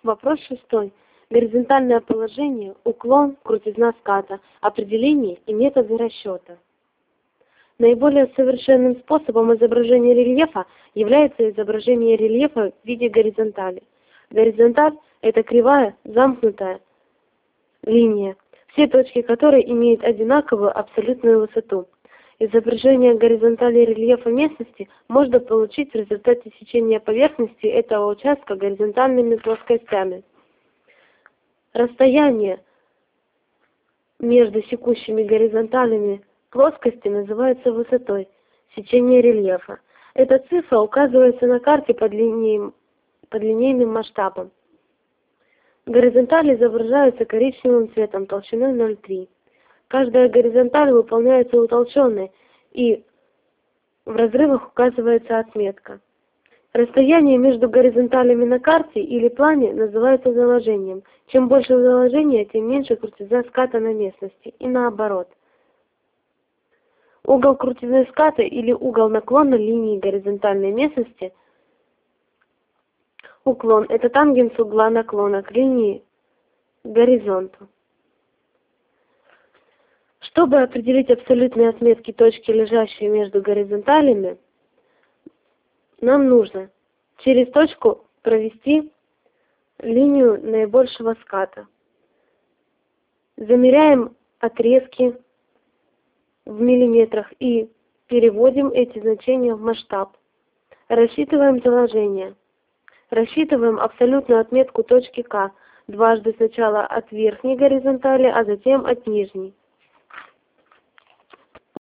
Вопрос 6. Горизонтальное положение, уклон, крутизна ската, определение и методы расчета. Наиболее совершенным способом изображения рельефа является изображение рельефа в виде горизонтали. Горизонталь – это кривая, замкнутая линия, все точки которой имеют одинаковую абсолютную высоту. Изображение горизонтали рельефа местности можно получить в результате сечения поверхности этого участка горизонтальными плоскостями. Расстояние между секущими горизонтальными плоскостями называется высотой сечения рельефа. Эта цифра указывается на карте под линейным масштабом. Горизонтали изображаются коричневым цветом толщиной 0,3. Каждая горизонталь выполняется утолщенной, и в разрывах указывается отметка. Расстояние между горизонталями на карте или плане называется заложением. Чем больше заложения, тем меньше крутизна ската на местности, и наоборот. Угол крутизны ската или угол наклона линии горизонтальной местности, уклон – это тангенс угла наклона к линии к горизонту. Чтобы определить абсолютные отметки точки, лежащие между горизонталями, нам нужно через точку провести линию наибольшего ската. Замеряем отрезки в миллиметрах и переводим эти значения в масштаб. Рассчитываем заложение. Рассчитываем абсолютную отметку точки К дважды, сначала от верхней горизонтали, а затем от нижней.